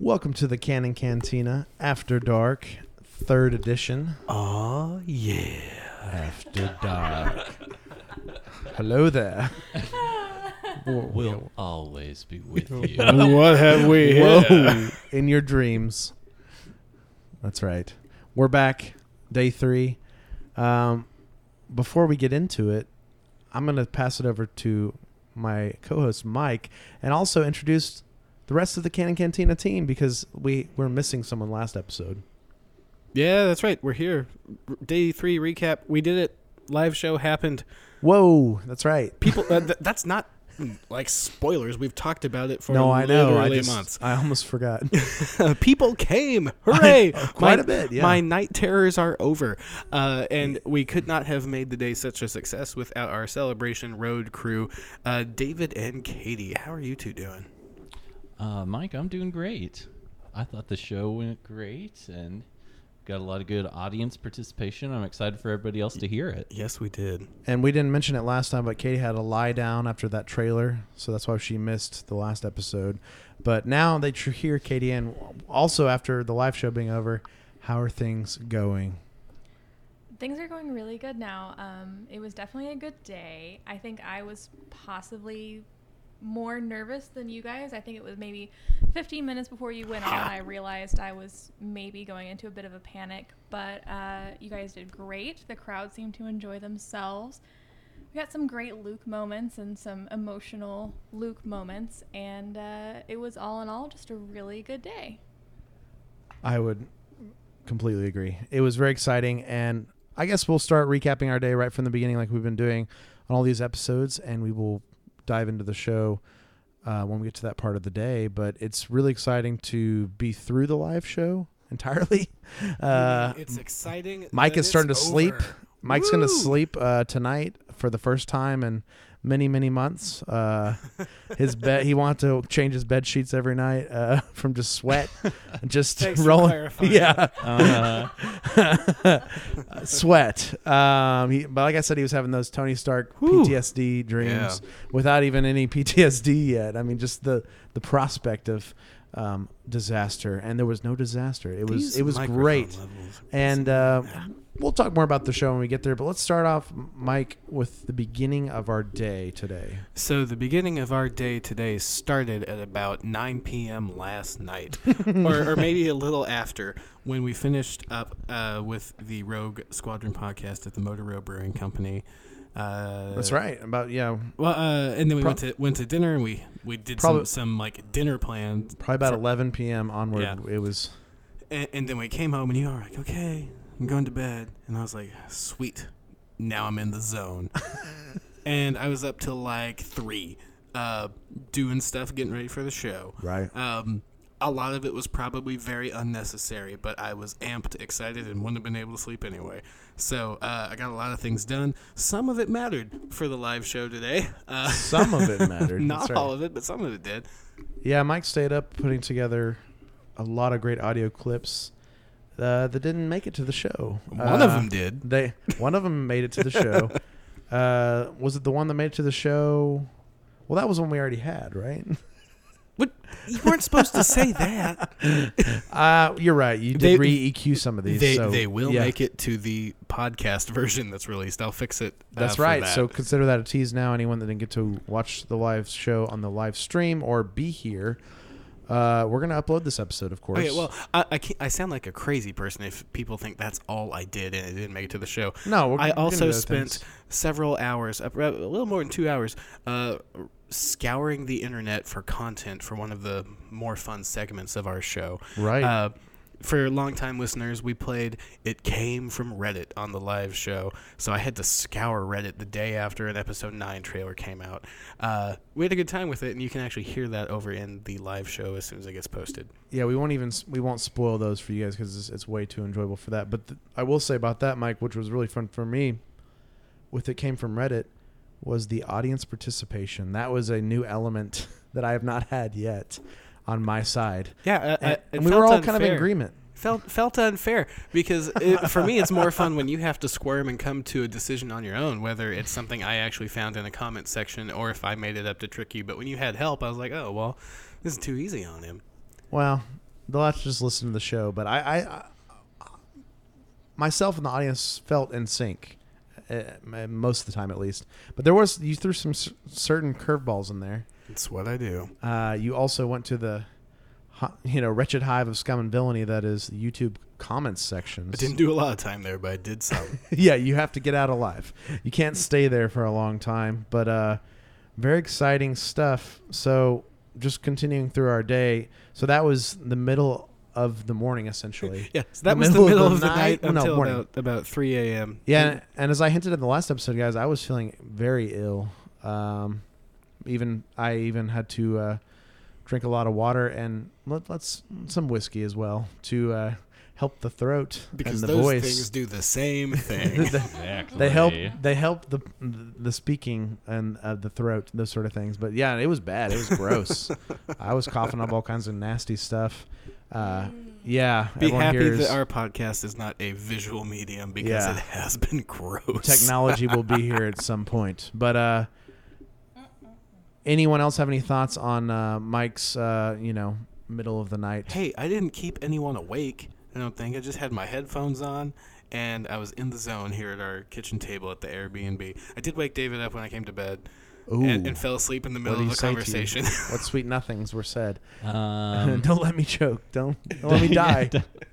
Welcome to the Canon Cantina After Dark, 3rd edition. Oh, yeah. After Dark. Hello there. We'll always be with you. What have we Whoa. In your dreams. That's right. We're back, day 3. Before we get into it, I'm going to pass it over to my co-host, Mike, and also introduce the rest of the Canon Cantina team because we're missing someone last episode. Yeah, that's right. We're here. Day 3 recap. We did it. Live show happened. Whoa, that's right. People, that's not like spoilers. We've talked about it for literally months. I almost forgot. People came. Hooray. Quite a bit, yeah. My night terrors are over. And we could not have made the day such a success without our celebration road crew, David and Katie. How are you two doing? Mike, I'm doing great. I thought the show went great and got a lot of good audience participation. I'm excited for everybody else to hear it. Yes, we did. And we didn't mention it last time, but Katie had a lie down after that trailer, so that's why she missed the last episode. But now that you're here, Katie, and also after the live show being over, how are things going? Things are going really good now. It was definitely a good day. I think I was possibly more nervous than you guys. I think it was maybe 15 minutes before you went on. I realized I was maybe going into a bit of a panic, but you guys did great. The crowd seemed to enjoy themselves. We got some great Luke moments and some emotional Luke moments, and it was all in all just a really good day. I would completely agree. It was very exciting, and I guess we'll start recapping our day right from the beginning like we've been doing on all these episodes, and we will dive into the show when we get to that part of the day. But it's really exciting to be through the live show entirely. It's exciting. Mike is starting to sleep. Mike's going to sleep tonight for the first time in many months. His bed, he wants to change his bed sheets every night from just sweat and just Thanks rolling. For Yeah. Sweat. But like I said, he was having those Tony Stark PTSD dreams without even any PTSD yet. I mean, just the prospect of disaster, and there was no disaster. It was great. And we'll talk more about the show when we get there, but let's start off, Mike, with the beginning of our day today. So the beginning of our day today started at about 9 p.m. last night, or maybe a little after, when we finished up with the Rogue Squadron podcast at the Motor Row Brewing Company. That's right. Well, and then we went to dinner, and we did some like dinner plans. Probably about 11 p.m. onward. Yeah. It was, and then we came home, and you were like, "Okay, I'm going to bed," and I was like, "Sweet, now I'm in the zone." And I was up till like 3, doing stuff, getting ready for the show. Right. A lot of it was probably very unnecessary, but I was amped, excited, and wouldn't have been able to sleep anyway. So I got a lot of things done. Some of it mattered for the live show today. Some of it mattered. Not all of it, but some of it did. Yeah, Mike stayed up putting together a lot of great audio clips that didn't make it to the show. One of them did. One of them made it to the show. Was it the one that made it to the show? Well, that was one we already had, right? What? You weren't supposed to say that. You're right. You did re-EQ some of these. They will make it to the podcast version that's released. I'll fix it. That's right. So consider that a tease now. Anyone that didn't get to watch the live show on the live stream or be here, we're going to upload this episode, of course. Okay, well, I sound like a crazy person if people think that's all I did and it didn't make it to the show. No, I also spent several hours, a little more than 2 hours, scouring the internet for content for one of the more fun segments of our show. Right. For longtime listeners, we played It Came from Reddit on the live show, so I had to scour Reddit the day after an episode 9 trailer came out. We had a good time with it, and you can actually hear that over in the live show as soon as it gets posted. Yeah, we won't spoil those for you guys because it's way too enjoyable for that. But I will say about that, Mike, which was really fun for me, with It Came from Reddit, was the audience participation. That was a new element that I have not had yet on my side. Yeah, and we were all kind of in agreement. Felt unfair because for me it's more fun when you have to squirm and come to a decision on your own, whether it's something I actually found in a comment section or if I made it up to trick you. But when you had help, I was like, oh well, this is too easy on him. Well, they'll have to just listen to the show. But I myself and the audience felt in sync, most of the time at least. But you threw some certain curveballs in there. It's what I do. You also went to the wretched hive of scum and villainy that is the YouTube comments sections. I didn't do a lot of time there, but I did some. Yeah, you have to get out alive. You can't stay there for a long time. But very exciting stuff. So just continuing through our day. So that was the middle of the morning, essentially. Yeah, so that was the middle of the night until about 3 a.m. Yeah, and as I hinted in the last episode, guys, I was feeling very ill. I even had to drink a lot of water and let's some whiskey as well to help the throat because and the those voice. Things do the same thing. Exactly. They help the speaking and the throat, those sort of things. But yeah, it was bad. It was gross. I was coughing up all kinds of nasty stuff. Yeah. Be happy that our podcast is not a visual medium because it has been gross. Technology will be here at some point. But anyone else have any thoughts on Mike's middle of the night? Hey, I didn't keep anyone awake. I don't think. I just had my headphones on, and I was in the zone here at our kitchen table at the Airbnb. I did wake David up when I came to bed and fell asleep in the middle of the conversation. What sweet nothings were said. Don't let me choke. Don't let me die.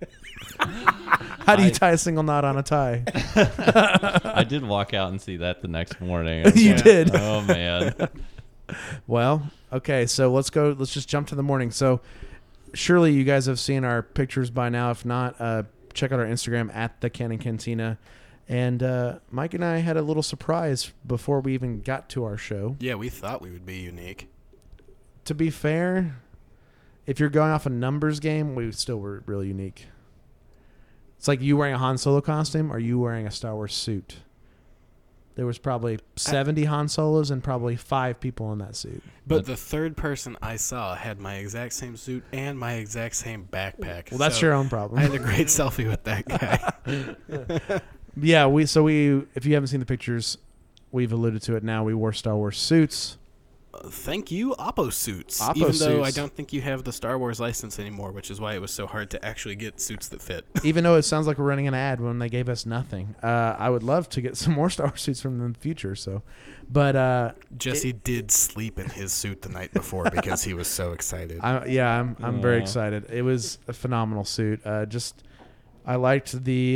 How do you tie a single knot on a tie? I did walk out and see that the next morning. You did? Oh, man. Well, okay, so let's just jump to the morning. So surely you guys have seen our pictures by now. If not, check out our Instagram at the Cannon Cantina. And Mike and I had a little surprise before we even got to our show. Yeah, we thought we would be unique. To be fair, if you're going off a numbers game, we still were really unique. It's like you wearing a Han Solo costume or you wearing a Star Wars suit. There was probably 70 Han Solos and probably 5 people in that suit. But the third person I saw had my exact same suit and my exact same backpack. Well, that's your own problem. I had a great selfie with that guy. Yeah, if you haven't seen the pictures, we've alluded to it now. We wore Star Wars suits. Thank you, Oppo suits. Oppo even though suits. I don't think you have the Star Wars license anymore, which is why it was so hard to actually get suits that fit. Even though it sounds like we're running an ad when they gave us nothing. I would love to get some more Star Wars suits from them in the future. But Jesse did sleep in his suit the night before because he was so excited. I'm very excited. It was a phenomenal suit. I liked the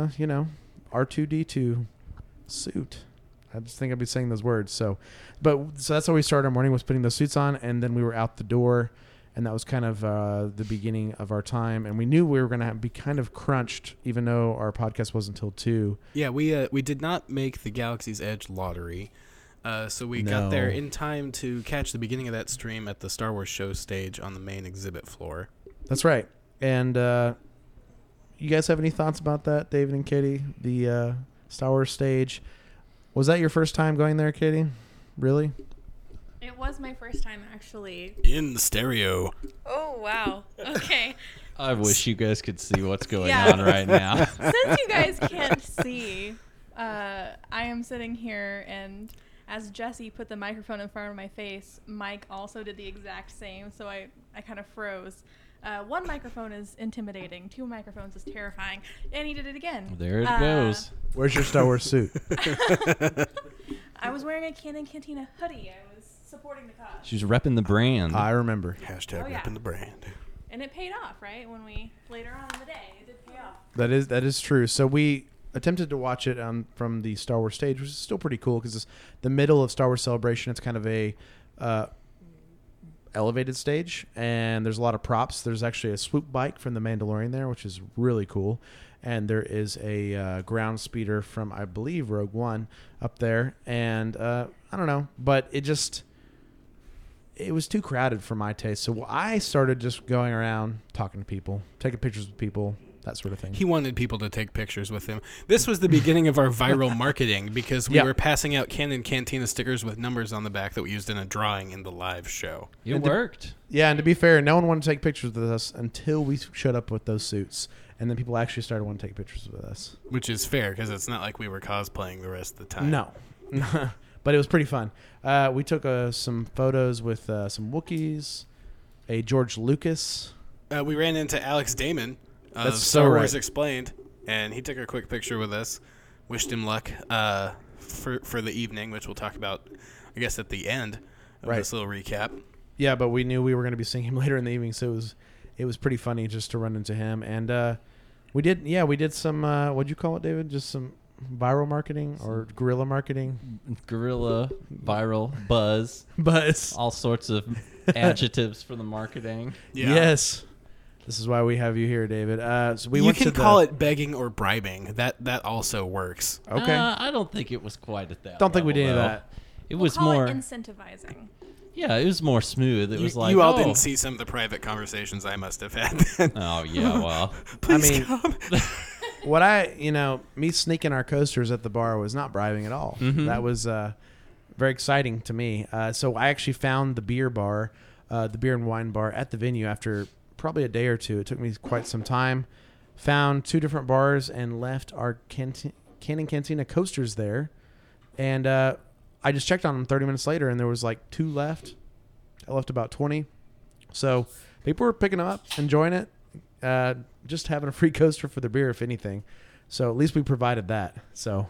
R2D2 suit. I just think I'd be saying those words. So that's how we started our morning, was putting those suits on, and then we were out the door, and that was kind of the beginning of our time. And we knew we were going to be kind of crunched, even though our podcast wasn't until 2. Yeah, we did not make the Galaxy's Edge lottery, so we got there in time to catch the beginning of that stream at the Star Wars show stage on the main exhibit floor. That's right. And you guys have any thoughts about that, David and Katie? The Star Wars stage. Was that your first time going there, Katie? Really? It was my first time, actually. In the stereo. Oh, wow. Okay. I wish you guys could see what's going on right now. Since you guys can't see, I am sitting here, and as Jesse put the microphone in front of my face, Mike also did the exact same, so I kind of froze. 1 microphone is intimidating. 2 microphones is terrifying. And he did it again. There it goes. Where's your Star Wars suit? I was wearing a Cannon Cantina hoodie. I was supporting the cause. She's repping the brand. I remember. Hashtag repping the brand. And it paid off, right? When we, later on in the day, it did pay off. That is true. So we attempted to watch it from the Star Wars stage, which is still pretty cool because it's the middle of Star Wars Celebration. It's kind of a elevated stage, and there's a lot of props. There's actually a swoop bike from The Mandalorian there, which is really cool. And there is a ground speeder from, I believe, Rogue One up there. And I don't know, but it was too crowded for my taste. So I started just going around talking to people, taking pictures with people, that sort of thing. He wanted people to take pictures with him. This was the beginning of our viral marketing because we were passing out Cannon Cantina stickers with numbers on the back that we used in a drawing in the live show. It worked. And to be fair, no one wanted to take pictures with us until we showed up with those suits. And then people actually started wanting to take pictures with us. Which is fair because it's not like we were cosplaying the rest of the time. No. But it was pretty fun. We took some photos with some Wookiees, a George Lucas we ran into Alex Damon of That's so Star Wars right. Explained, and he took a quick picture with us. Wished him luck for the evening, which we'll talk about, I guess, at the end of Right. this little recap. Yeah, but we knew we were going to be seeing him later in the evening, so it was pretty funny just to run into him. And we did some what'd you call it, David? Just some viral marketing or guerrilla marketing? Guerrilla, viral, buzz, Buzz. all sorts of adjectives for the marketing. Yeah. Yes. This is why we have you here, David. So we You went can to call it begging or bribing. That also works. Okay. I don't think it was quite at that. Don't think we level, did any of though. that. It We'll was call more. it incentivizing. Yeah, it was more smooth. It was like, you all oh. didn't see some of the private conversations I must have had then. Oh yeah, well, Please mean- come. Me sneaking our coasters at the bar was not bribing at all. Mhm. That was very exciting to me. So I actually found the beer bar, the beer and wine bar at the venue after probably a day or two. It took me quite some time. Found 2 different bars and left our Cannon Cantina coasters there. And I just checked on them 30 minutes later, and there was like 2 left. I left about 20. So people were picking them up, enjoying it. Just having a free coaster for the beer, if anything. So at least we provided that. So,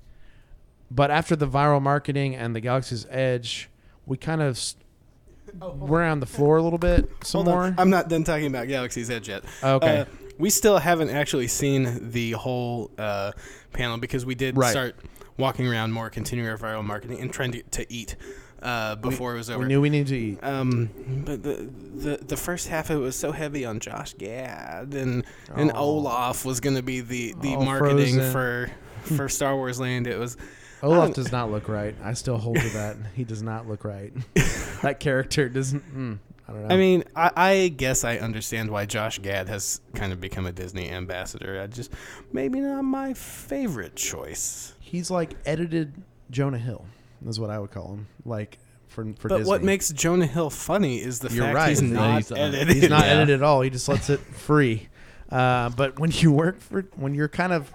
but after the viral marketing and the Galaxy's Edge, we kind of were on the floor a little bit. Some Hold more. on. I'm not done talking about Galaxy's Edge yet. Okay. We still haven't actually seen the whole panel because we did Right. start walking around more, continuing our viral marketing and trying to eat before it was over. We knew we needed to eat. But the first half of it was so heavy on Josh Gad and Olaf was going to be the Oh, marketing Frozen. for Star Wars Land. It was Olaf does not look right. I still hold to that. He does not look right. That character doesn't. I don't know. I mean, I guess I understand why Josh Gad has kind of become a Disney ambassador. I just maybe not my favorite choice. he's like edited Jonah Hill. Is what I would call him. Like for But Disney. what makes Jonah Hill funny is the You're fact right. he's not He's, edited. He's not Yeah. edited at all. He just lets it free. But when you're kind of,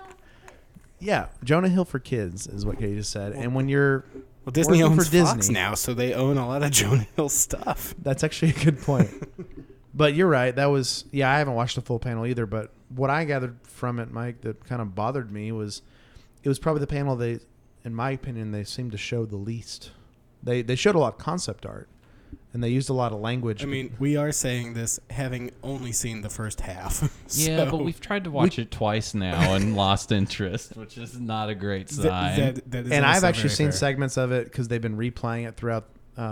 Jonah Hill for kids is what Katie just said. And when you're, Well, Disney working owns for Fox Disney. now, so they own a lot of Jonah Hill stuff. that's actually a good point. But you're right. That was, I haven't watched the full panel either. But what I gathered from it, Mike, that kind of bothered me was, it was probably the panel they, in my opinion, they seemed to show the least. They showed a lot of concept art, and they used a lot of language. I mean, we are saying this having only seen the first half. yeah, So but we've tried to watch it twice now and lost interest, which is not a great sign. that is and I've also actually very seen fair. segments of it because they've been replaying it throughout,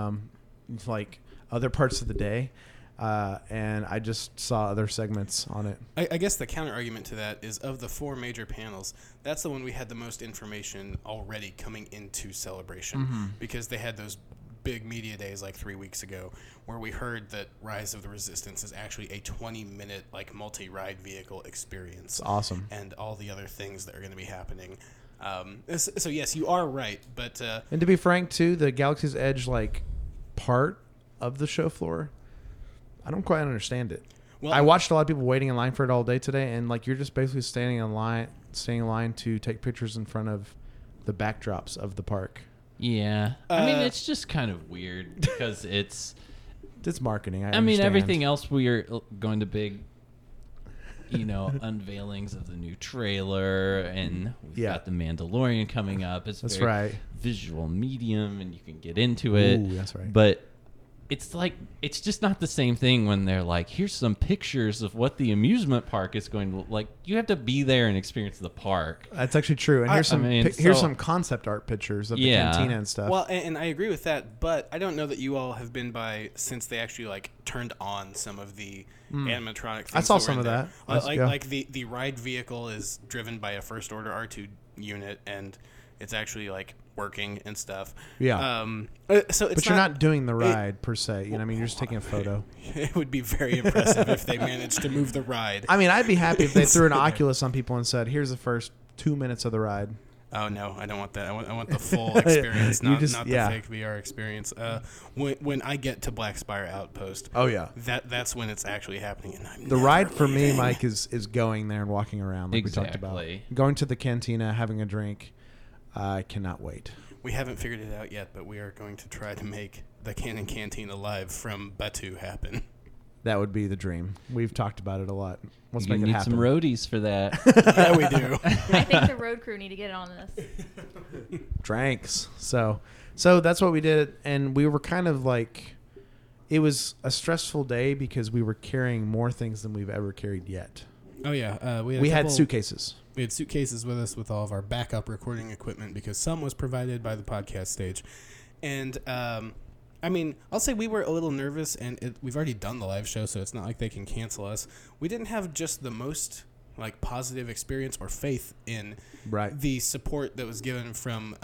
like other parts of the day, and I just saw other segments on it. I guess the counter argument to that is of the 4 major panels, that's the one we had the most information already coming into Celebration because they had those big media days like 3 weeks ago where we heard that Rise of the Resistance is actually a 20-minute like multi-ride vehicle experience. It's awesome. And all the other things that are going to be happening. So yes, you are right, but And to be frank, too, the Galaxy's Edge like part of the show floor, I don't quite understand it. well, I watched a lot of people waiting in line for it all day today, and like you're just basically staying in line to take pictures in front of the backdrops of the park. Yeah, I mean Uh, it's just kind of weird because it's. It's marketing. I I mean understand. everything else we are going to big, unveilings of the new trailer, and we've Yeah. got the Mandalorian coming up. It's That's very right. visual medium, and you can get into it. Ooh, that's right. But it's just not the same thing when they're like, here's some pictures of what the amusement park is going to look like. You have to be there and experience the park. That's actually true. And here's I some mean, here's so- some concept art pictures of the Yeah. cantina and stuff. Well, and I agree with that, but I don't know that you all have been by since they actually like turned on some of the animatronic things. I saw were some in of there. that. Yeah. Like the ride vehicle is driven by a First Order R2 unit, and it's actually like working and stuff. Yeah. So it's but you're not doing the ride per se. You're just taking a photo. It would be very impressive if they managed to move the ride. I mean, I'd be happy if they threw an Oculus on people and said, "Here's the first 2 minutes of the ride." Oh no, I don't want that. I want the full experience, You not just- not yeah. the fake VR experience. When I get to Black Spire Outpost, Oh yeah. that's when it's actually happening. And I'm The never ride for me, leaving. Mike, is going there and walking around like we talked about. Exactly. Going to the cantina, having a drink. I cannot wait. We haven't figured it out yet, but we are going to try to make the Canon Canteen Alive from Batu happen. that would be the dream. We've talked about it a lot. Let's You make it need happen. some roadies for that. Yeah, we do. I think the road crew need to get on this. Dranks. So that's what we did, and we were kind of like, it was a stressful day because we were carrying more things than we've ever carried yet. Oh yeah, We had suitcases. We had suitcases with us with all of our backup recording equipment because some was provided by the podcast stage, and I mean, I'll say we were a little nervous, and we've already done the live show, so it's not like they can cancel us. We didn't have just the most like positive experience or faith in the support that was given from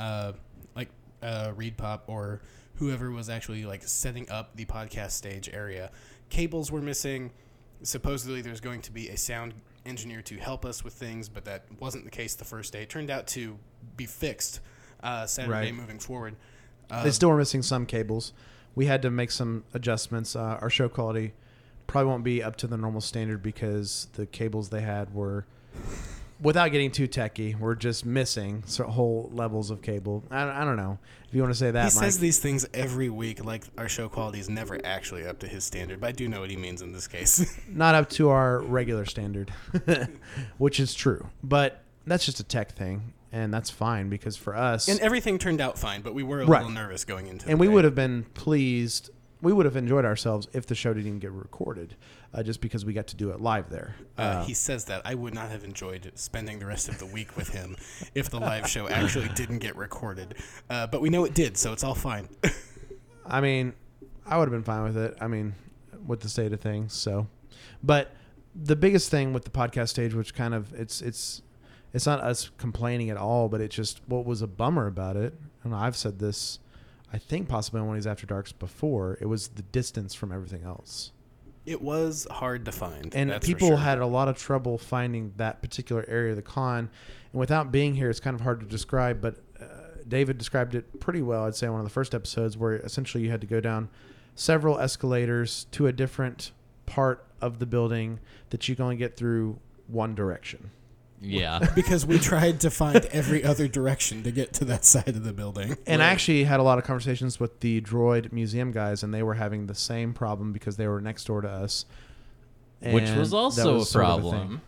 Reed Pop or whoever was actually like setting up the podcast stage area. Cables were missing. Supposedly there's going to be a sound engineer to help us with things, but that wasn't the case the first day. It turned out to be fixed Saturday moving forward. They still were missing some cables. We had to make some adjustments. Our show quality probably won't be up to the normal standard because the cables they had were, without getting too techie, were just missing whole levels of cable. I don't know if you want to say that. He Mike. says these things every week like our show quality is never actually up to his standard, but I do know what he means in this case. Not up to our regular standard, which is true. But that's just a tech thing, and that's fine because for us... And everything turned out fine, but we were a little nervous going into it. And we would have been pleased... We would have enjoyed ourselves if the show didn't even get recorded, just because we got to do it live there. He says that. I would not have enjoyed spending the rest of the week with him if the live show actually didn't get recorded. But we know it did, so it's all fine. I mean, I would have been fine with it. I mean, with the state of things. So, but the biggest thing with the podcast stage, which kind of it's not us complaining at all, but it's just what was a bummer about it. And I've said this, I think possibly on one of these After Darks before, it was the distance from everything else. It was hard to find. And that's people for sure. had a lot of trouble finding that particular area of the con. And without being here, it's kind of hard to describe, but David described it pretty well, I'd say, in one of the first episodes, where essentially you had to go down several escalators to a different part of the building that you can only get through one direction. Yeah. Because we tried to find every other direction to get to that side of the building. And I actually had a lot of conversations with the Droid Museum guys, and they were having the same problem because they were next door to us. Which was that also a sort of problem. thing.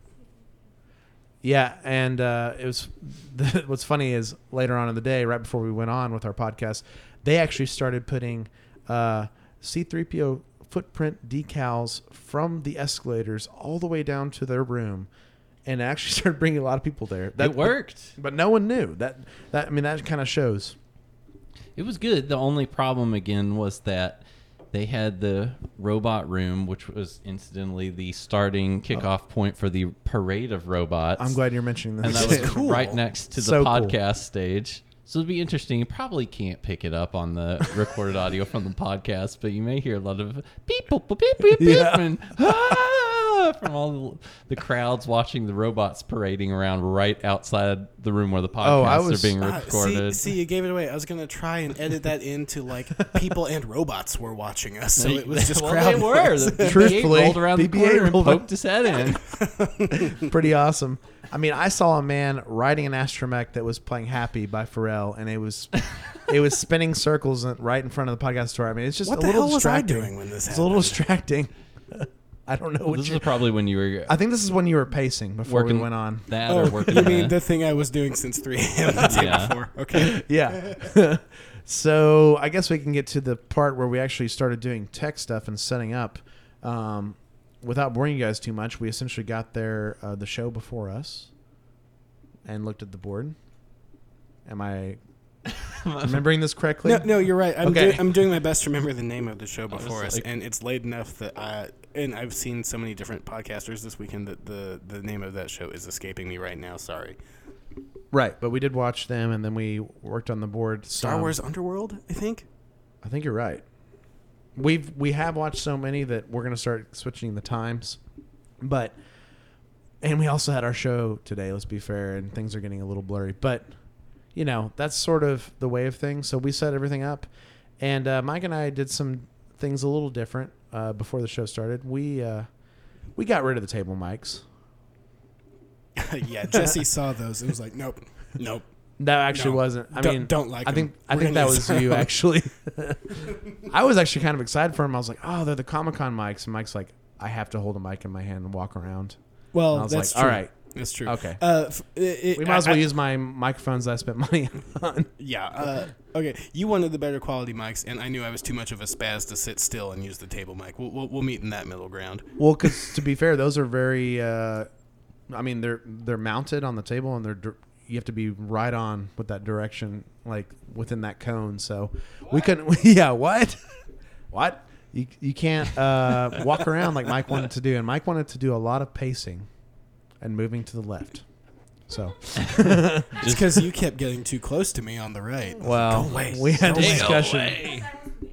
Yeah, and it was what's funny is later on in the day, right before we went on with our podcast, they actually started putting C-3PO footprint decals from the escalators all the way down to their room. And it actually started bringing a lot of people there. It worked. But no one knew. That kind of shows. It was good. The only problem, again, was that they had the robot room, which was incidentally the starting kickoff point for the parade of robots. I'm glad you're mentioning this. And that was Cool. right next to the So cool. podcast stage. So it'd be interesting. You probably can't pick it up on the recorded audio from the podcast, but you may hear a lot of beep, boop, boop, beep, beep, beep, Yeah. and from all the crowds watching the robots parading around right outside the room where the podcasts are being recorded. See, you gave it away. I was going to try and edit that into like people and robots were watching us, so it was just well, crowd they were. noise. The BB-8 Truthfully, rolled around the BB-8 corner and rolled poked his head in. Pretty awesome. I mean, I saw a man riding an astromech that was playing "Happy" by Pharrell, and it was spinning circles right in front of the podcast store. I mean, it's just What a the little hell was I distracting. doing when this It's a little happened? distracting. I don't know what This you. is probably when you were I think this is when you were pacing before working we went on. that Oh, or working you on mean that. the thing I was doing since 3 a.m. the day Yeah. before? Okay. Yeah. So I guess we can get to the part where we actually started doing tech stuff and setting up. Without boring you guys too much, we essentially got there the show before us and looked at the board. Am I remembering this correctly? No, you're right. Okay. I'm doing my best to remember the name of the show before was us, like- and it's late enough that I've seen so many different podcasters this weekend that the name of that show is escaping me right now. Sorry. Right, but we did watch them, and then we worked on the board. Star Wars Underworld, I think. I think you're right. We have watched so many that we're going to start switching the times, and we also had our show today. Let's be fair, and things are getting a little blurry, but you know that's sort of the way of things. So we set everything up, and Mike and I did some things a little different before the show started. We got rid of the table mics. Yeah, Jesse saw those. It was like, nope. That actually No. wasn't. I Don't- mean, don't like I him. think We're that gonna was start you over. actually. I was actually kind of excited for him. I was like, oh, they're the Comic-Con mics, and Mike's like, I have to hold a mic in my hand and walk around. Well, And I was that's like, true. all right, That's true. okay. We We might as well use my microphones that I spent money on. Yeah. Okay. You wanted the better quality mics, and I knew I was too much of a spaz to sit still and use the table mic. We'll meet in that middle ground. Well, because to be fair, those are very. I mean, they're mounted on the table, and you have to be right on with that direction, like within that cone. So we couldn't. Yeah. What? What? You can't walk around like Mike wanted to do, and Mike wanted to do a lot of pacing and moving to the left. So Just because you kept getting too close to me on the right. well, Go away. we had Go a away. discussion.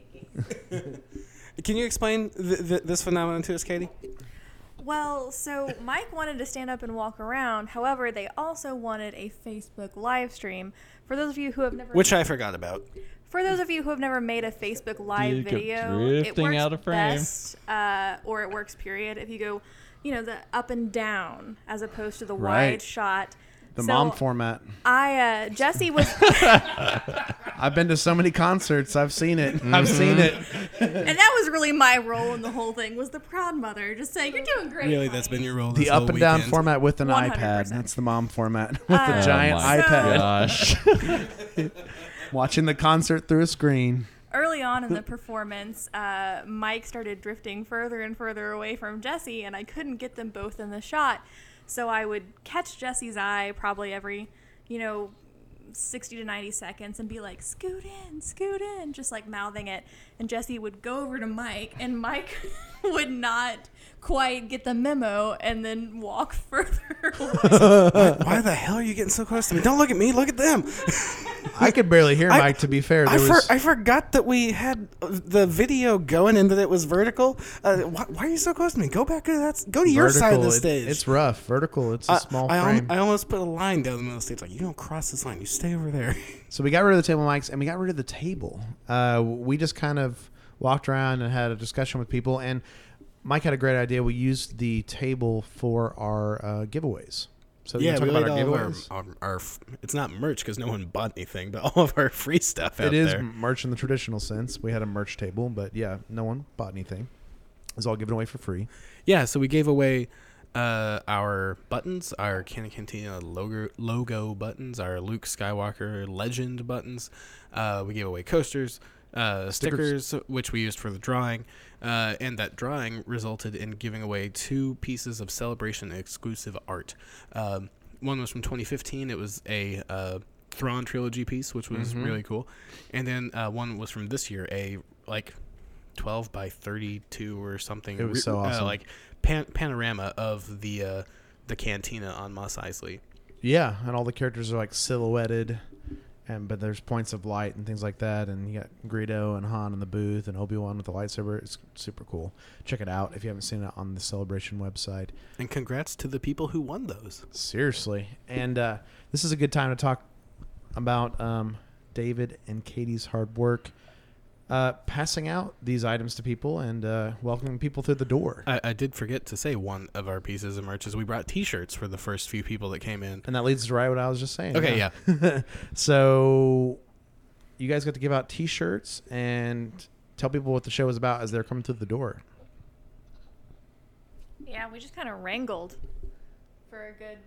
Can you explain this phenomenon to us, Katie? Well, so Mike wanted to stand up and walk around. However, they also wanted a Facebook live stream. For those of you who have never Which I forgot about. For those of you who have never made a Facebook live You go video, it drifting works out of frame. best, or it works period, if you go, the up and down as opposed to the Right. wide shot. The So mom format. Jesse was, I've been to so many concerts. I've seen it. I've seen it. and that was really my role in the whole thing, was the proud mother, just saying, you're doing great. Really, that's been your role. The this up whole and down weekend. format with an 100%. iPad. That's the mom format with the Oh giant my iPad. Gosh. Watching the concert through a screen. Early on in the performance, Mike started drifting further and further away from Jesse, and I couldn't get them both in the shot. So I would catch Jesse's eye probably every, 60 to 90 seconds and be like, scoot in, just like mouthing it. And Jesse would go over to Mike, and Mike would not quite get the memo and then walk further away. Why the hell are you getting so close to me? Don't look at me. Look at them. I could barely hear Mike, to be fair. I forgot that we had the video going and that it was vertical. Why are you so close to me? Go back to Go to your side of the stage. It's rough. Vertical. It's a small frame. I almost put a line down the middle of the stage. Like, you don't cross this line. You stay over there. So we got rid of the table mics and we got rid of the table. We just kind of walked around and had a discussion with people. And Mike had a great idea. We used the table for our giveaways. So you Yeah, talk we about laid our all giveaways. of our it's not merch because no one bought anything, but all of our free stuff out It is there. merch in the traditional sense. We had a merch table, but yeah, no one bought anything. It was all given away for free. Yeah, so we gave away our buttons, our Canon Cantina logo buttons, our Luke Skywalker legend buttons. We gave away coasters, stickers, which we used for the drawing. And that drawing resulted in giving away 2 pieces of Celebration exclusive art. One was from 2015. It was a Thrawn trilogy piece, which was really cool. And then one was from this year, a 12 by 32 or something. It was so awesome. Panorama of the cantina on Mos Eisley. Yeah, and all the characters are silhouetted, but there's points of light and things like that. And you got Greedo and Han in the booth and Obi-Wan with the lightsaber. It's super cool. Check it out if you haven't seen it on the Celebration website. And congrats to the people who won those. Seriously. And this is a good time to talk about David and Katie's hard work passing out these items to people and welcoming people through the door. I did forget to say one of our pieces of merch is we brought T-shirts for the first few people that came in. And that leads to right what I was just saying. Okay, yeah. So you guys got to give out T-shirts and tell people what the show is about as they're coming through the door. Yeah, we just kind of wrangled for a good...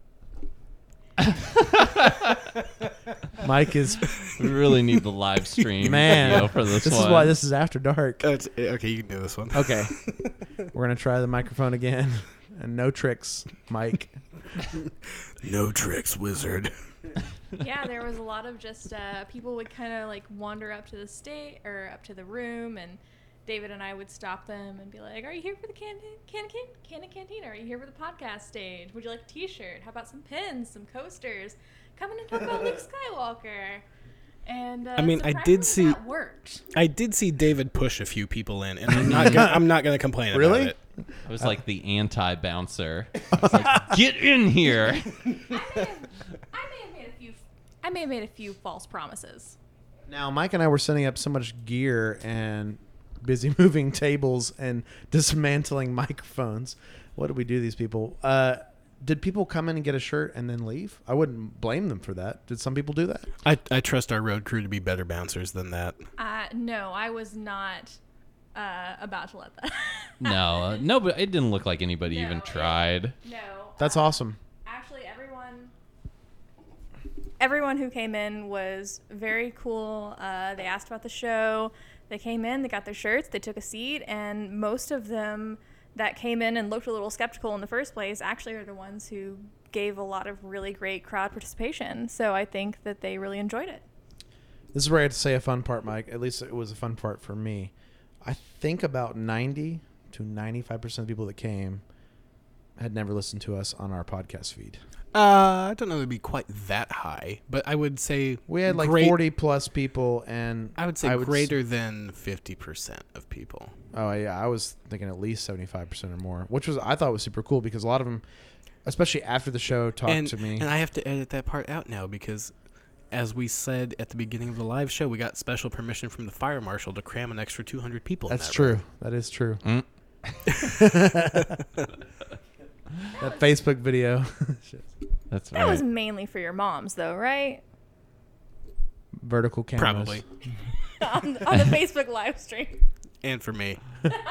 Mike is... We really need the live stream Man, video for this this one. is why this is After Dark. Okay, you can do this one. Okay. We're going to try the microphone again. And no tricks, Mike. No tricks, wizard. Yeah, there was a lot of just people would kind of wander up to the state or up to the room, and David and I would stop them and be like, "Are you here for the Cantina? Are you here for the podcast stage? Would you like a T-shirt? How about some pins, some coasters? Come in and talk about Luke Skywalker." And I mean, I did see that worked. I did see David push a few people in, and I'm not gonna complain Really? about it. I was like the anti-bouncer. I was like, get in here. I may have made a few false promises. Now, Mike and I were setting up so much gear and busy moving tables and dismantling microphones. What did we do to these people? did people come in and get a shirt and then leave? I wouldn't blame them for that. Did some people do that? I trust our road crew to be better bouncers than that. No, I was not about to let that. No, but it didn't look like anybody No, even tried. No. That's awesome. Actually, everyone who came in was very cool. They asked about the show. They came in, they got their shirts, they took a seat, and most of them that came in and looked a little skeptical in the first place actually are the ones who gave a lot of really great crowd participation. So I think that they really enjoyed it. This is where I had to say a fun part, Mike. At least it was a fun part for me. I think about 90 to 95% of the people that came had never listened to us on our podcast feed. I don't know it'd be quite that high, but I would say We had like 40 plus people, and I would say greater than 50% of people. Oh yeah, I was thinking at least 75% or more, which I thought was super cool because a lot of them, especially after the show, talked to me. And I have to edit that part out now because, as we said at the beginning of the live show, we got special permission from the fire marshal to cram an extra 200 people. That's in that true. room. That is true. Mm. That Facebook video. That's That right. was mainly for your moms, though, right? Vertical cameras. Probably. on the Facebook live stream. And for me.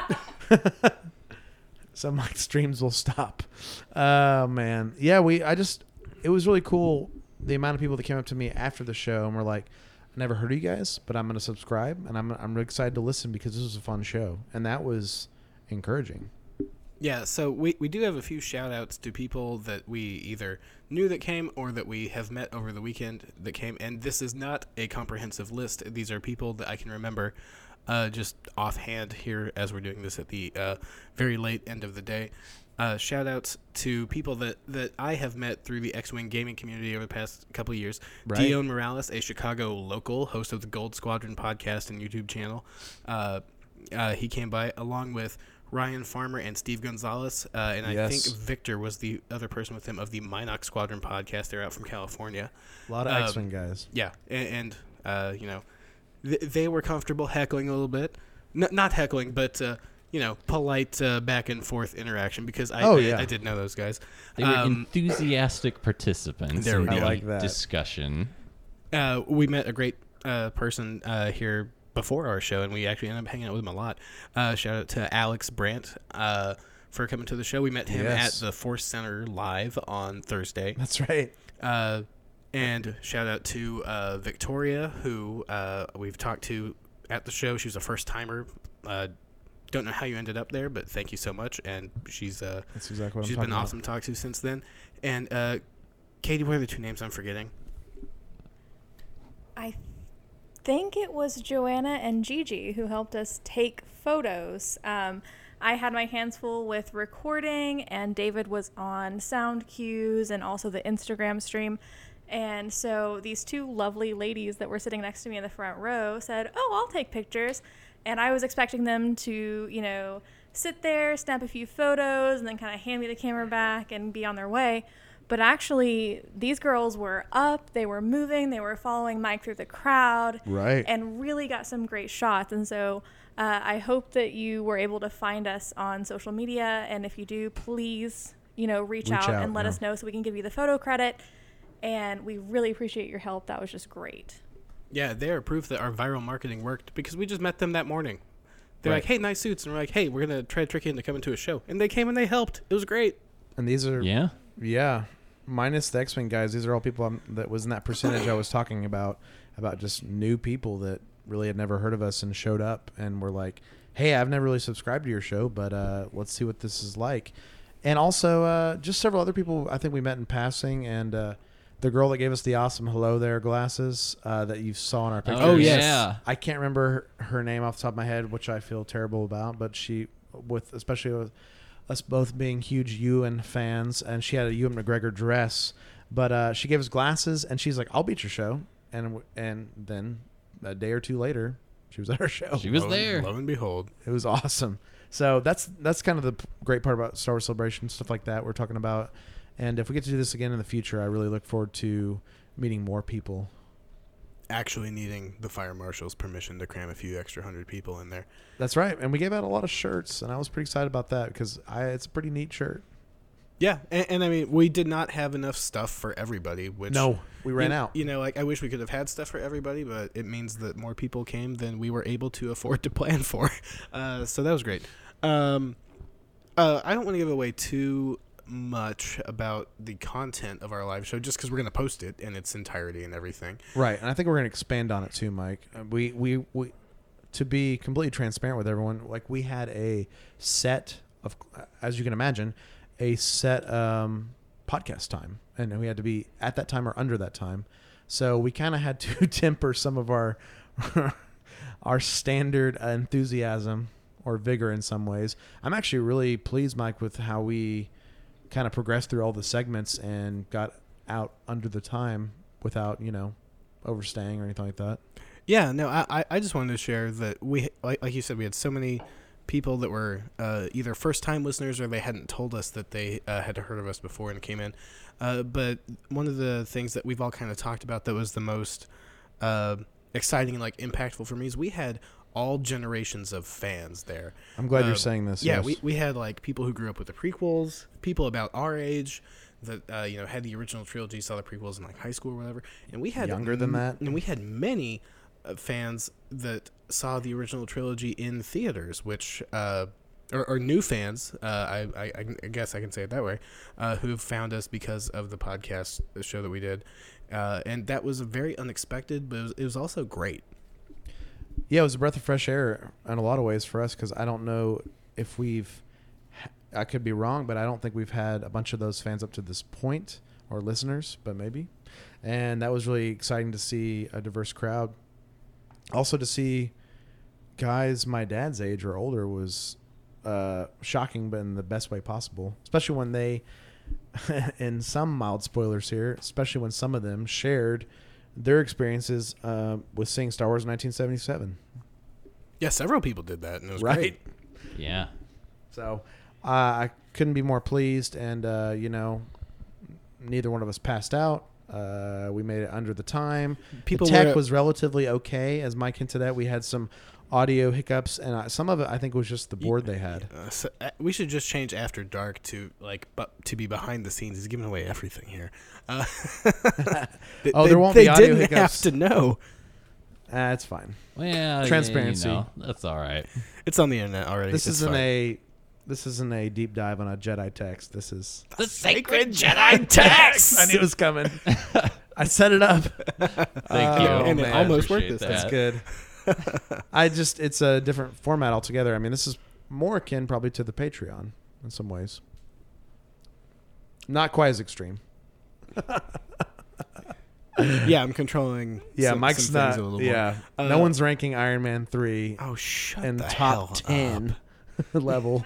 So my streams will stop. Oh man. Yeah, it was really cool the amount of people that came up to me after the show and were like, I never heard of you guys, but I'm going to subscribe and I'm really excited to listen because this was a fun show. And that was encouraging. Yeah, so we do have a few shout-outs to people that we either knew that came or that we have met over the weekend that came. And this is not a comprehensive list. These are people that I can remember just offhand here as we're doing this at the very late end of the day. Shout-outs to people that I have met through the X-Wing gaming community over the past couple of years. Right. Dion Morales, a Chicago local, host of the Gold Squadron podcast and YouTube channel. He came by along with Ryan Farmer and Steve Gonzalez, and I think Victor was the other person with him of the Minox Squadron podcast. They're out from California. A lot of X-Wing guys. Yeah, and you know, they were comfortable heckling a little bit. Not heckling, but polite back and forth interaction because I did know those guys. They were enthusiastic participants There we in go. the I like that. discussion. We met a great person here before our show, and we actually ended up hanging out with him a lot. Shout out to Alex Brandt for coming to the show. We met him at the Force Center Live on Thursday. That's right. And shout out to Victoria, who we've talked to at the show. She was a first-timer. Don't know how you ended up there, but thank you so much. And she's That's exactly what she's I'm talking been about. awesome to talk to since then. And Katie, what are the two names I'm forgetting? I think it was Joanna and Gigi who helped us take photos. I had my hands full with recording, and David was on sound cues and also the Instagram stream. And so these two lovely ladies that were sitting next to me in the front row said, "Oh, I'll take pictures." And I was expecting them to, sit there, snap a few photos, and then kind of hand me the camera back and be on their way. But actually, these girls were up, they were moving, they were following Mike through the crowd. Right. And really got some great shots. And so I hope that you were able to find us on social media. And if you do, please, reach out and let us know so we can give you the photo credit. And we really appreciate your help. That was just great. Yeah, they are proof that our viral marketing worked because we just met them that morning. They're Right. like, "Hey, nice suits," and we're like, "Hey, we're gonna try to trick you into coming to a show," and they came and they helped. It was great. And these are Yeah. minus the X-Wing guys. These are all people that was in that percentage I was talking about just new people that really had never heard of us and showed up and were like, "Hey, I've never really subscribed to your show, but let's see what this is like." And also just several other people I think we met in passing, and the girl that gave us the awesome hello there glasses that you saw in our pictures. Oh, yes. Yeah. I can't remember her name off the top of my head, which I feel terrible about, but especially with us both being huge Ewan fans, and she had a Ewan McGregor dress, but she gave us glasses, and she's like, "I'll beat your show," and then a day or two later, she was at our show. She was there. Lo and behold. It was awesome. So that's kind of the great part about Star Wars Celebration, stuff like that we're talking about. And if we get to do this again in the future, I really look forward to meeting more people. Actually needing the fire marshal's permission to cram a few extra 100 people in there. That's right. And we gave out a lot of shirts, and I was pretty excited about that because it's a pretty neat shirt. Yeah, and I mean, we did not have enough stuff for everybody, which... No, we ran out. You know, like, I wish we could have had stuff for everybody, but it means that more people came than we were able to afford to plan for. So that was great. I don't want to give away too much about the content of our live show, just because we're going to post it in its entirety and everything. Right, and I think we're going to expand on it too, Mike. We to be completely transparent with everyone, like, we had a set of, as you can imagine, a set podcast time, and we had to be at that time or under that time. So we kind of had to temper some of our standard enthusiasm or vigor in some ways. I'm actually really pleased, Mike, with how we kind of progressed through all the segments and got out under the time without, overstaying or anything like that. Yeah, no, I just wanted to share that we, like you said, we had so many people that were either first-time listeners or they hadn't told us that they had heard of us before and came in. But one of the things that we've all kind of talked about that was the most exciting and, like, impactful for me is we had all generations of fans there. I'm glad you're saying this. Yeah, yes. we had, like, people who grew up with the prequels, people about our age that had the original trilogy, saw the prequels in, like, high school or whatever, and we had younger than that, and we had many fans that saw the original trilogy in theaters, which or new fans, I guess I can say it that way, who found us because of the podcast show that we did, and that was very unexpected, but it was also great. Yeah, it was a breath of fresh air in a lot of ways for us, because I don't know if I could be wrong, but I don't think we've had a bunch of those fans up to this point, or listeners, but maybe. And that was really exciting to see a diverse crowd. Also to see guys my dad's age or older was shocking, but in the best way possible, especially when they, and some mild spoilers here, especially when some of them shared their experiences with seeing Star Wars in 1977. Yeah, several people did that, and it was right. great. Yeah. So I couldn't be more pleased, and neither one of us passed out. We made it under the time. The tech was relatively okay, as Mike hinted at. We had some audio hiccups, and some of it I think was just the board they had. So we should just change After Dark to to be behind the scenes. He's giving away everything here. There won't be audio hiccups. They didn't have to know. It's fine. Well, transparency. Yeah, that's all right. It's on the internet already. This isn't a deep dive on a Jedi text. This is the sacred Jedi text. I knew it was coming. I set it up. Thank you. And it almost worked this time. That's good. It's a different format altogether. I mean, this is more akin probably to the Patreon in some ways. Not quite as extreme. Yeah, I'm controlling. Yeah, some Mike's not. A little Yeah, more. no one's ranking Iron Man 3. Oh, shut in the top hell 10 level.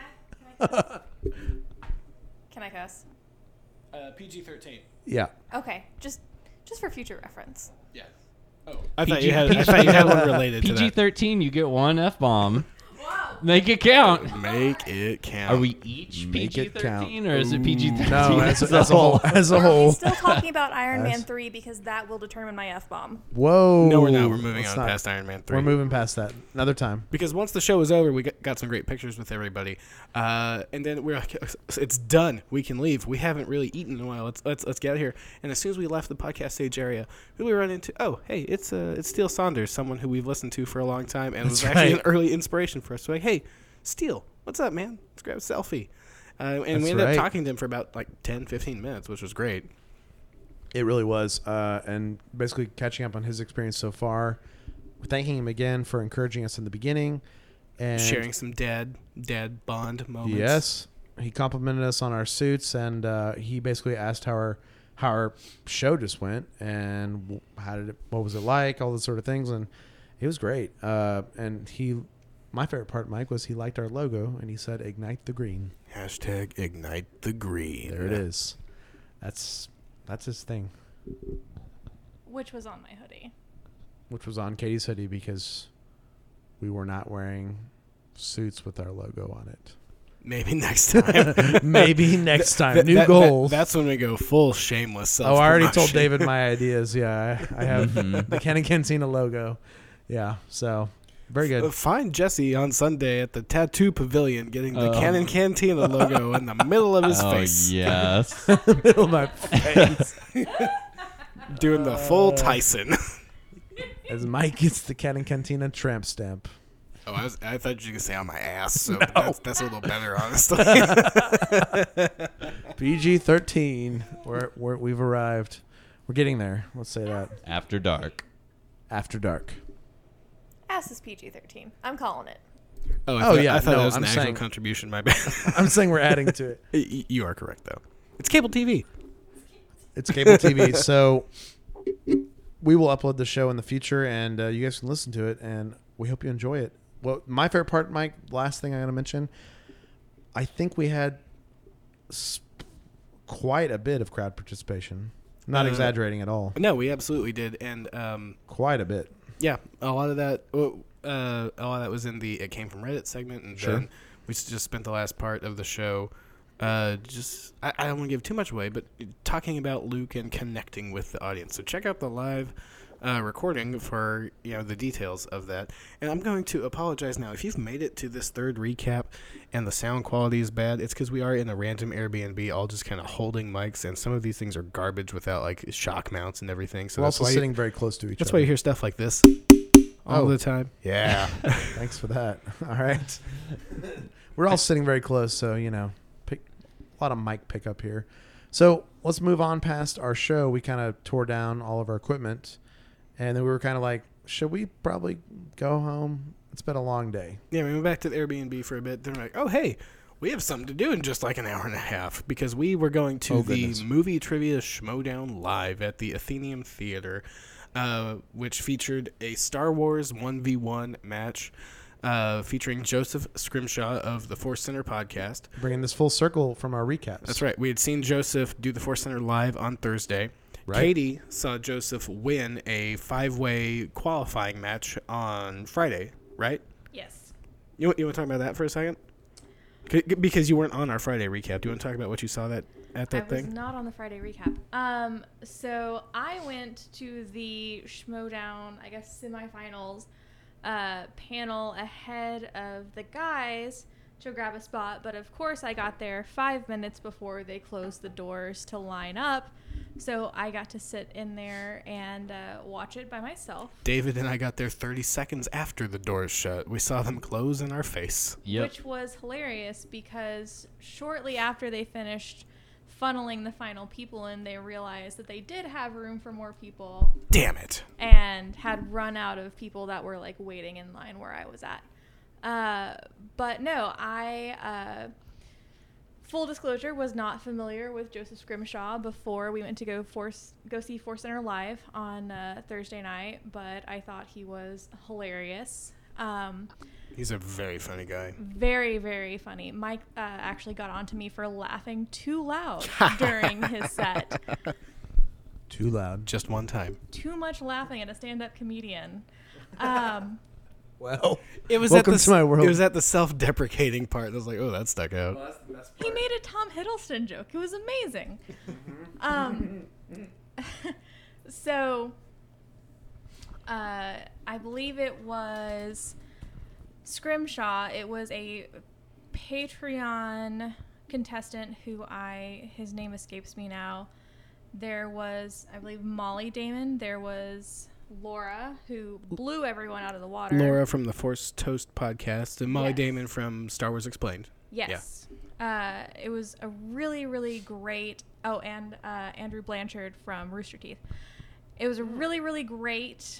Can I cuss? PG-13. Yeah. Okay, just for future reference. Yeah. Oh, I thought you had one related to that. PG-13, you get one F-bomb. Wow. Make it count. Make it count. Are we each Make it count. PG-13 or is it PG-13? No, as a whole. As a Are we whole. still talking about Iron Man 3 because that will determine my F-bomb? Whoa. No, we're not. We're moving Let's on not. past Iron Man 3. We're moving past that. Another time. Because once the show was over, we got some great pictures with everybody, and then we're like, "It's done. We can leave. We haven't really eaten in a while. Let's get out of here." And as soon as we left the podcast stage area, who we run into? Oh, hey, it's Steele Saunders, someone who we've listened to for a long time, and was actually an early inspiration for us. So like, hey, Steele, what's up, man? Let's grab a selfie. And we ended up talking to him for about like 10, 15 minutes, which was great. It really was. And basically catching up on his experience so far. Thanking him again for encouraging us in the beginning. And sharing some dad bond moments. Yes. He complimented us on our suits, and he basically asked how our show just went and what was it like, all those sort of things. And it was great. And my favorite part, Mike, was he liked our logo, and he said, "Ignite the green." # ignite the green. There it is. That's his thing. Which was on my hoodie. Which was on Katie's hoodie because we were not wearing suits with our logo on it. Maybe next time. Maybe next time. New goal. That's when we go full shameless self-promotion. I already told David my ideas. Yeah, I have the Ken and Cantina logo. Yeah, so Very good. Find Jesse on Sunday at the Tattoo Pavilion getting the Canon Cantina logo in the middle of his face. Yes. Middle of my face. Doing the full Tyson. As Mike gets the Canon Cantina tramp stamp. Oh, I thought you were going to say on my ass. So that's a little better, honestly. PG-13. We've arrived. We're getting there. Let's say that. After dark. After dark. Ass is PG-13. I'm calling it. I Oh, yeah, thought no, that was I'm an actual saying- contribution. My bad. I'm saying we're adding to it. You are correct, though. It's cable TV. It's cable TV. So we will upload the show in the future, and you guys can listen to it, and we hope you enjoy it. Well, my favorite part, Mike, last thing I'm going to mention, I think we had quite a bit of crowd participation. Not exaggerating at all. No, we absolutely did. And Quite a bit. yeah, a lot of that was in the It Came From Reddit segment. And Sure. then we just spent the last part of the show I don't want to give too much away, but talking about Luke and connecting with the audience. So check out the live recording for the details of that. And I'm going to apologize now if you've made it to this third recap and the sound quality is bad. It's because we are in a random Airbnb, all just kind of holding mics, and some of these things are garbage without like shock mounts and everything. So We're that's also why sitting very close to each that's other. why you hear stuff like this all the time. Yeah. Thanks for that. All right. We're all sitting very close, so a lot of mic pickup here. So let's move on past our show. We kind of tore down all of our equipment, and then we were kind of like, should we probably go home? It's been a long day. Yeah, we went back to the Airbnb for a bit. Then we're like, oh, hey, we have something to do in just like an hour and a half, because we were going to the Movie Trivia Schmodown Live at the Athenaeum Theater, which featured a Star Wars 1v1 match featuring Joseph Scrimshaw of the Force Center podcast. Bringing this full circle from our recaps. That's right. We had seen Joseph do the Force Center live on Thursday. Right. Katie saw Joseph win a 5-way qualifying match on Friday, right? Yes. You want to talk about that for a second? Because you weren't on our Friday recap. Do you want to talk about what you saw at that I thing? was not on the Friday recap. So I went to the Schmodown, I guess, semifinals panel ahead of the guys to grab a spot. But of course, I got there 5 minutes before they closed the doors to line up. So I got to sit in there and watch it by myself. David and I got there 30 seconds after the doors shut. We saw them close in our face. Yep. Which was hilarious because shortly after they finished funneling the final people in, they realized that they did have room for more people. Damn it. And had run out of people that were like waiting in line where I was at. But no, I, full disclosure, was not familiar with Joseph Scrimshaw before we went to go see Force Center live on Thursday night, but I thought he was hilarious. He's a very funny guy. Very, very funny. Mike actually got onto me for laughing too loud during his set. Too loud. Just one time. Too much laughing at a stand-up comedian. Well, It was welcome to my world. It was at the self-deprecating part. I was like, oh, that stuck out. Well, that's the best He made a Tom Hiddleston joke. It was amazing. So, I believe it was Scrimshaw. It was a Patreon contestant who his name escapes me now. There was, I believe, Molly Damon. There was Laura, who blew everyone out of the water. Laura from the Force Toast podcast and Molly Yes. Damon from Star Wars Explained. Yes. It was a really, really great... Oh, and Andrew Blanchard from Rooster Teeth. It was a really, really great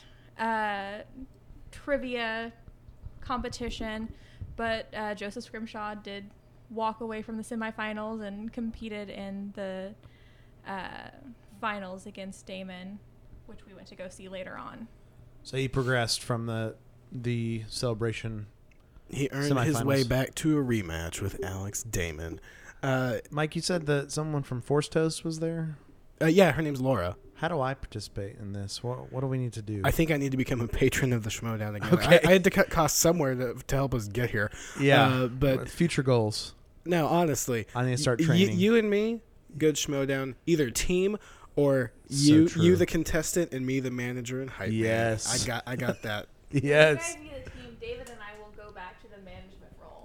trivia competition, but Joseph Scrimshaw did walk away from the semifinals and competed in the finals against Damon, which we went to go see later on. So he progressed from the celebration. He earned his way Semifinals. back to a rematch with Alex Damon. Mike, you said that someone from Force Toast was there. Yeah, her name's Laura. How do I participate in this? What do we need to do? I think I need to become a patron of the Schmodown again. Okay. I had to cut costs somewhere to help us get here. Yeah, but future goals. no, honestly, I need to start training. You and me, good Schmodown, either team or So you true. the contestant and me the manager and hype man. Yes. I got that. Yes.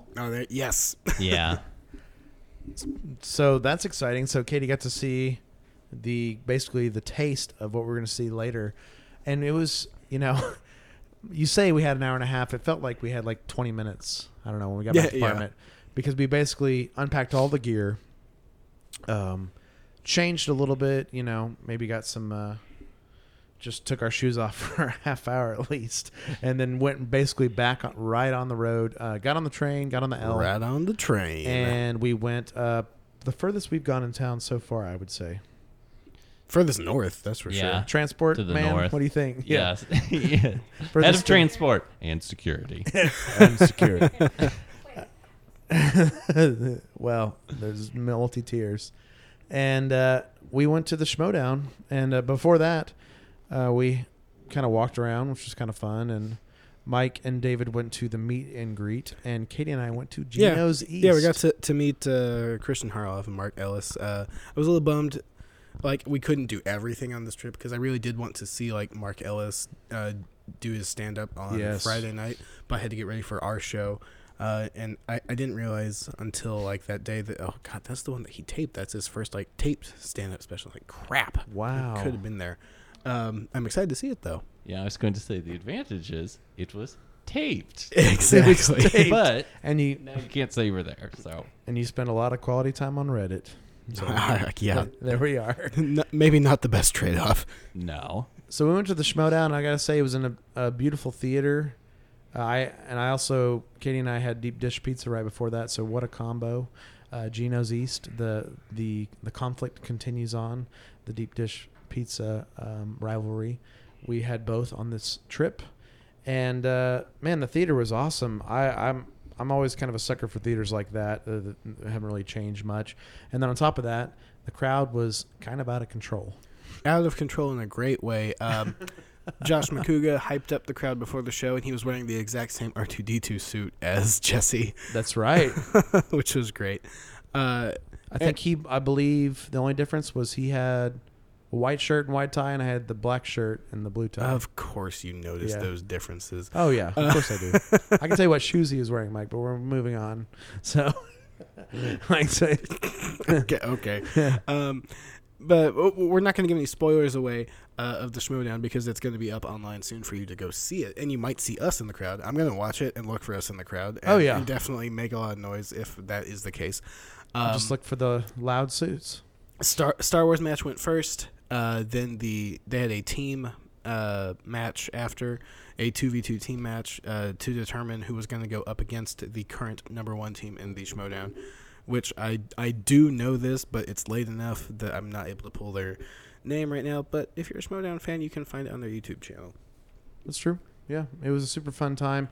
Oh, yes. Yeah. So that's exciting. So Katie got to see basically the taste of what we're going to see later. And it was, you say we had an hour and a half. It felt like we had like 20 minutes. I don't know, when we got back to the apartment. Because we basically unpacked all the gear, changed a little bit, maybe got some, just took our shoes off for a half hour at least, and then went basically back right on the road, got on the train, got on the L. Right on the train. And we went the furthest we've gone in town so far, I would say. Furthest north, that's for Yeah. sure. Transport, To the man, north. what do you think? Yes. Yeah. Head Furthest of transport and security. and security. Well, there's multi-tiers. And we went to the Schmodown. And before that, we kind of walked around, which was kind of fun. And Mike and David went to the meet and greet. And Katie and I went to Gino's East. Yeah, we got to meet Christian Harloff and Mark Ellis. I was a little bummed. Like, we couldn't do everything on this trip because I really did want to see, like, Mark Ellis do his stand-up on Friday night. But I had to get ready for our show. And I didn't realize until, like, that day that, oh, God, that's the one that he taped. That's his first, like, taped stand-up special. Like, crap. Wow. Could have been there. I'm excited to see it, though. Yeah, I was going to say the advantage is it was taped. Exactly. Taped. But And you can't say you were there. So spent a lot of quality time on Reddit. So Yeah. there we are. Maybe not the best trade-off. no. So we went to the Schmodown, and I gotta say it was in a beautiful theater. I also, Katie and I had deep dish pizza right before that. So what a combo! Gino's East. The conflict continues on. The deep dish pizza rivalry. We had both on this trip, and man, the theater was awesome. I'm always kind of a sucker for theaters like that. That haven't really changed much. And then on top of that, the crowd was kind of out of control. Out of control in a great way. Josh McCouga hyped up the crowd before the show, and he was wearing the exact same R2-D2 suit as Jesse. That's right. Which was great. I believe the only difference was he had a white shirt and white tie, and I had the black shirt and the blue tie. Of course you noticed those differences. Oh, yeah. Of course I do. I can tell you what shoes he was wearing, Mike, but we're moving on. So, I'd say. Okay. But we're not going to give any spoilers away of the Schmodown because it's going to be up online soon for you to go see it. And you might see us in the crowd. I'm going to watch it and look for us in the crowd. And, and definitely make a lot of noise if that is the case. Just look for the loud suits. Star Wars match went first. Then they had a team match after, a 2v2 team match to determine who was going to go up against the current #1 team in the Schmodown. Which I do know this, but it's late enough that I'm not able to pull their name right now. But if you're a Schmodown fan, you can find it on their YouTube channel. That's true. Yeah, it was a super fun time.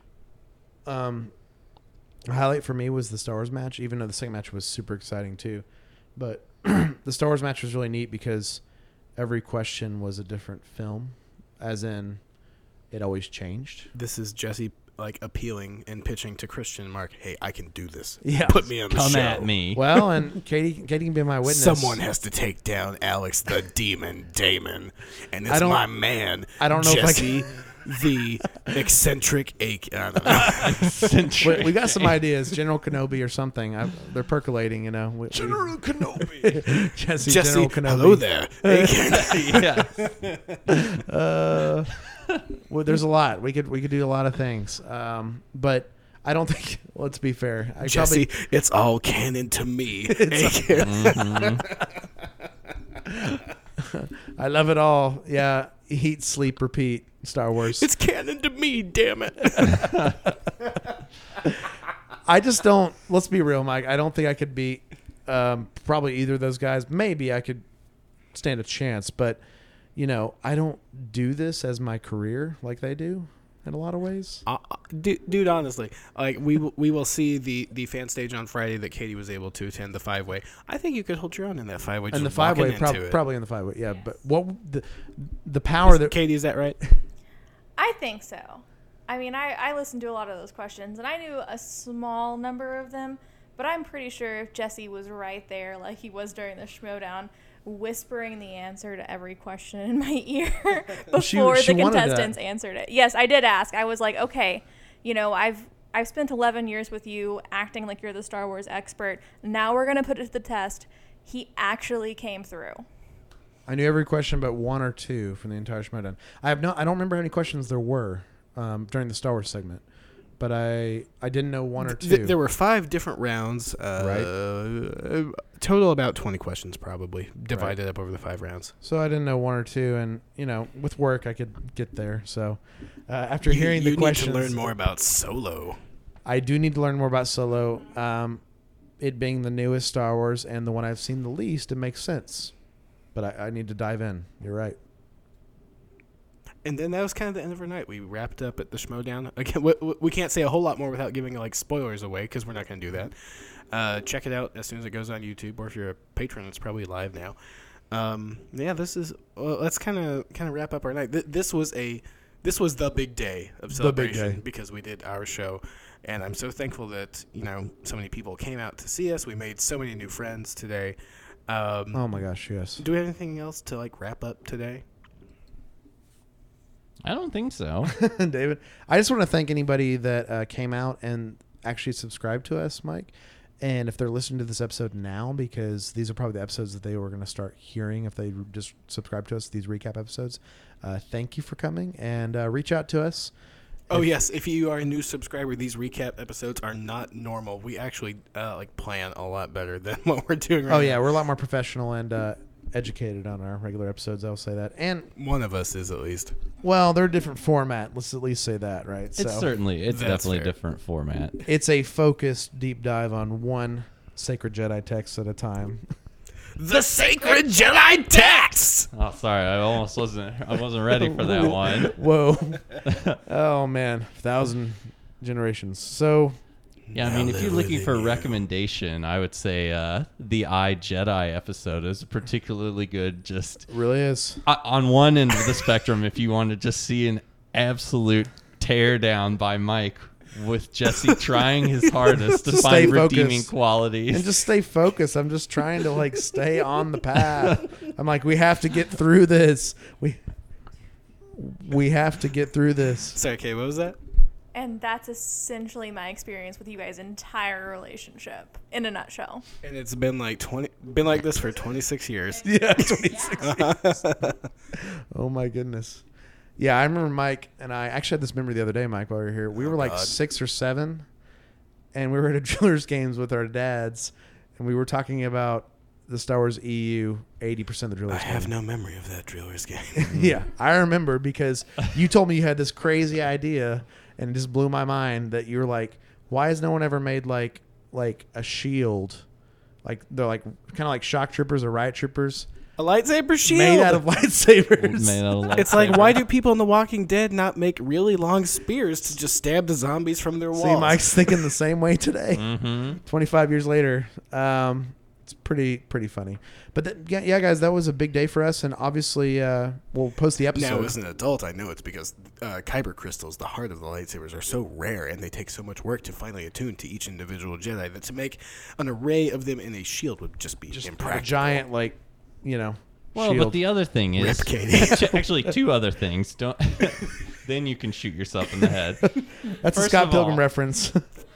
A highlight for me was the Star Wars match, even though the second match was super exciting too. But the Star Wars match was really neat because every question was a different film, as in it always changed. This is Jesse appealing and pitching to Christian and Mark, hey, I can do this. Yeah. Put me on the show. Come at me. Well, and Katie can be my witness. Someone has to take down Alex the Demon Damon. And it's my man, I don't know Jesse, if the eccentric ache. I don't know. We got some ideas. General Kenobi or something. They're percolating, General Kenobi. Jesse, General Kenobi. Hello there. Yeah. Well, there's a lot. We could do a lot of things. But I don't think. Let's be fair. Jesse, it's all canon to me. I love it all. Yeah. Eat, sleep, repeat. Star Wars. It's canon to me. Damn it. I just don't. Let's be real, Mike. I don't think I could beat probably either of those guys. Maybe I could stand a chance, but. I don't do this as my career like they do in a lot of ways. Dude, honestly, we will see the fan stage on Friday that Katie was able to attend, the 5-way. I think you could hold your own in that 5-way. And the 5-way, probably in the 5-way, yeah. Yes. But what the power that Katie, is that right? I think so. I mean, I listened to a lot of those questions, and I knew a small number of them, but I'm pretty sure if Jesse was right there like he was during the Schmodown, whispering the answer to every question in my ear before she the contestants answered it. Yes, I did ask. I was like, okay, I've spent 11 years with you acting like you're the Star Wars expert. Now we're going to put it to the test. He actually came through. I knew every question but one or two from the entire Schmodown. I don't remember how many questions there were during the Star Wars segment, but I didn't know one or two. There were 5 different rounds. Right. Total about 20 questions probably, divided up over the 5 rounds. So I didn't know one or two, and with work I could get there. So after hearing the questions, you need to learn more about Solo. I do need to learn more about Solo. It being the newest Star Wars and the one I've seen the least, it makes sense. But I need to dive in. You're right. And then that was kind of the end of our night. We wrapped up at the Schmodown. Again, we can't say a whole lot more without giving spoilers away, because we're not going to do that. Check it out as soon as it goes on YouTube, or if you're a patron, it's probably live now. This is. Let's kind of wrap up our night. This was the big day of celebration because we did our show, and I'm so thankful that so many people came out to see us. We made so many new friends today. Oh my gosh, yes. Do we have anything else to wrap up today? I don't think so. David, I just want to thank anybody that came out and actually subscribed to us, Mike. And if they're listening to this episode now, because these are probably the episodes that they were going to start hearing if they just subscribe to us, these recap episodes, thank you for coming, and reach out to us. Oh, yes. If you are a new subscriber, these recap episodes are not normal. We actually plan a lot better than what we're doing right now. Oh, yeah. We're a lot more professional and educated on our regular episodes. I'll say that. And one of us is, at least. Well, they're a different format. Let's at least say that, right? It's definitely a different format. It's a focused deep dive on one sacred Jedi text at a time. The Sacred Jedi Text! Oh, sorry. I wasn't ready for that one. Whoa. Oh, man. 1,000 generations. So... Yeah, I mean, if you're looking for a recommendation, I would say the I, Jedi episode is particularly good. Just really is. On one end of the spectrum, if you want to just see an absolute tear down by Mike with Jesse trying his hardest to find redeeming qualities. And just stay focused. I'm just trying to stay on the path. I'm like, we have to get through this. We have to get through this. Sorry, Kay, what was that? And that's essentially my experience with you guys' entire relationship in a nutshell. And it's been like this for 26 years. Yeah, 26 years. Oh my goodness. Yeah, I remember Mike and I actually had this memory the other day, Mike, while we were here. We were like 6 or 7, and we were at a Drillers games with our dads, and we were talking about the Star Wars EU 80% of the Drillers game. I have no memory of that Drillers game. Yeah, I remember because you told me you had this crazy idea, and it just blew my mind that you were like, why has no one ever made like a shield? Like they're like kind of like shock troopers or riot troopers. A lightsaber shield made out of lightsabers. It's like, why do people in The Walking Dead not make really long spears to just stab the zombies from their walls? See, Mike's thinking the same way today. 25 years later. It's pretty funny. But yeah, guys, that was a big day for us, and obviously we'll post the episode. Now, as an adult, I know it's because kyber crystals, the heart of the lightsabers, are so rare, and they take so much work to finally attune to each individual Jedi that to make an array of them in a shield would just be impractical. A giant, well, shield. But the other thing is actually 2 other things. Don't then you can shoot yourself in the head. That's a Scott Pilgrim reference.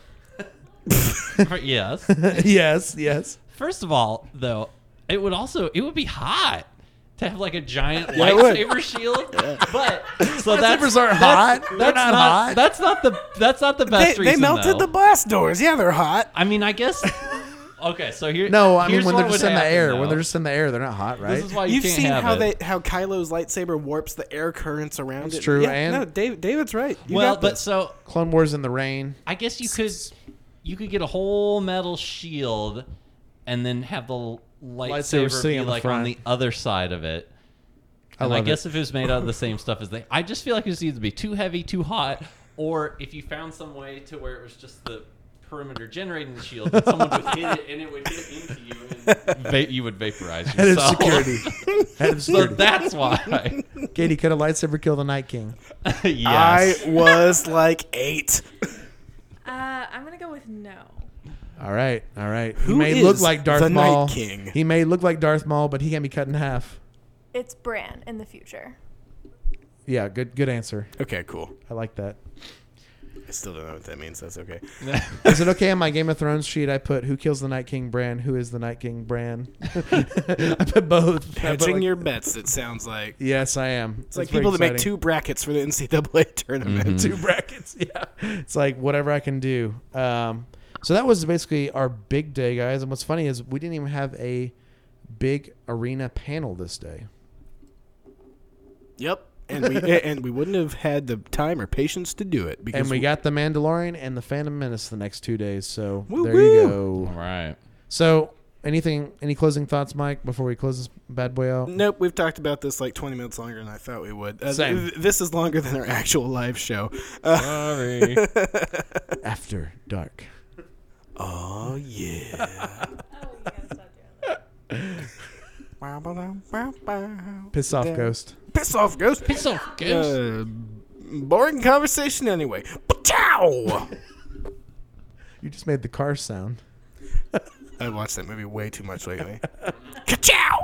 Yes. Yes. First of all, though, it would be hot to have like a giant lightsaber shield. But so lightsabers aren't hot. They're not hot. That's not the best reason. They melted the blast doors. Yeah, they're hot. I mean, I guess. Okay, so here. No, I mean when they're just in the air. When they're just in the air, they're not hot, right? This is why You've can't seen have how Kylo's lightsaber warps the air currents around it. It's true. Yeah, and no, David's right. So Clone Wars in the rain. I guess you could get a whole metal shield, and then have the lightsaber be like on the other side of it. And I guess if it was made out of the same stuff as I just feel like it was either be too heavy, too hot, or if you found some way to where it was just the perimeter generating the shield, that someone would hit it and it would hit into you, and you would vaporize yourself. Head of security. So that's why. Katie, could a lightsaber kill the Night King? Yes. I was like 8. I'm gonna go with no. All right. Who he may is look like Darth the Maul. Night King? He may look like Darth Maul, but he can be cut in half. It's Bran in the future. Yeah, good answer. Okay, cool. I like that. I still don't know what that means. That's okay. Is it okay on my Game of Thrones sheet? I put who kills the Night King Bran? Who is the Night King Bran? I put both. Hedging your bets, it sounds like. Yes, I am. It's like people that make 2 brackets for the NCAA tournament. Mm-hmm. 2 brackets, yeah. It's like whatever I can do. So that was basically our big day, guys. And what's funny is we didn't even have a big arena panel this day. Yep. And we wouldn't have had the time or patience to do it. And we got The Mandalorian and The Phantom Menace the next 2 days. So there you go. All right. So any closing thoughts, Mike, before we close this bad boy out? Nope. We've talked about this like 20 minutes longer than I thought we would. Same. This is longer than our actual live show. Sorry. After dark. Oh, yeah. Piss off, Ghost. Piss off, Ghost. Piss off, Ghost. Boring conversation anyway. Ciao. You just made the car sound. I watched that movie way too much lately. Ka-chow!